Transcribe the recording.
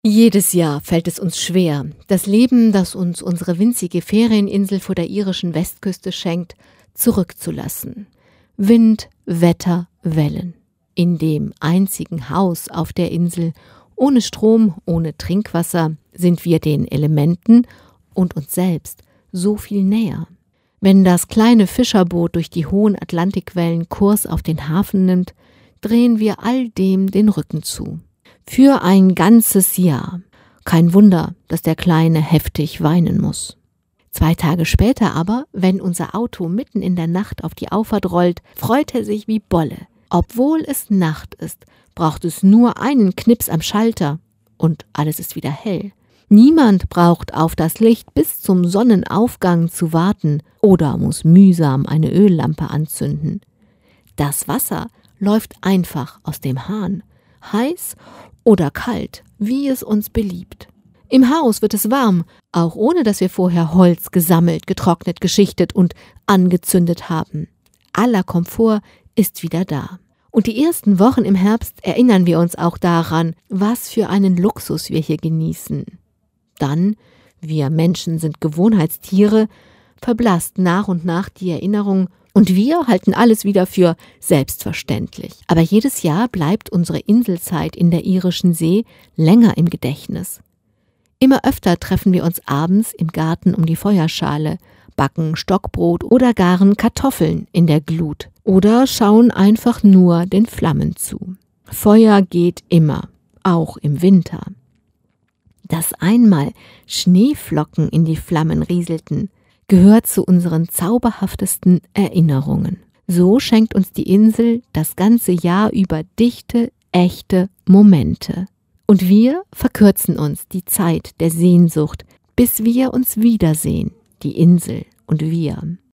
Jedes Jahr fällt es uns schwer, das Leben, das uns unsere winzige Ferieninsel vor der irischen Westküste schenkt, zurückzulassen. Wind, Wetter, Wellen. In dem einzigen Haus auf der Insel, ohne Strom, ohne Trinkwasser, sind wir den Elementen und uns selbst so viel näher. Wenn das kleine Fischerboot durch die hohen Atlantikwellen Kurs auf den Hafen nimmt, drehen wir all dem den Rücken zu. Für ein ganzes Jahr. Kein Wunder, dass der Kleine heftig weinen muss. 2 Tage später aber, wenn unser Auto mitten in der Nacht auf die Auffahrt rollt, freut er sich wie Bolle. Obwohl es Nacht ist, braucht es nur einen Knips am Schalter und alles ist wieder hell. Niemand braucht auf das Licht bis zum Sonnenaufgang zu warten oder muss mühsam eine Öllampe anzünden. Das Wasser läuft einfach aus dem Hahn, heiß oder kalt, wie es uns beliebt. Im Haus wird es warm, auch ohne dass wir vorher Holz gesammelt, getrocknet, geschichtet und angezündet haben. Aller Komfort ist wieder da. Und die ersten Wochen im Herbst erinnern wir uns auch daran, was für einen Luxus wir hier genießen. Dann, wir Menschen sind Gewohnheitstiere, verblasst nach und nach die Erinnerung und wir halten alles wieder für selbstverständlich. Aber jedes Jahr bleibt unsere Inselzeit in der irischen See länger im Gedächtnis. Immer öfter treffen wir uns abends im Garten um die Feuerschale, backen Stockbrot oder garen Kartoffeln in der Glut oder schauen einfach nur den Flammen zu. Feuer geht immer, auch im Winter. Dass einmal Schneeflocken in die Flammen rieselten, gehört zu unseren zauberhaftesten Erinnerungen. So schenkt uns die Insel das ganze Jahr über dichte, echte Momente. Und wir verkürzen uns die Zeit der Sehnsucht, bis wir uns wiedersehen, die Insel und wir.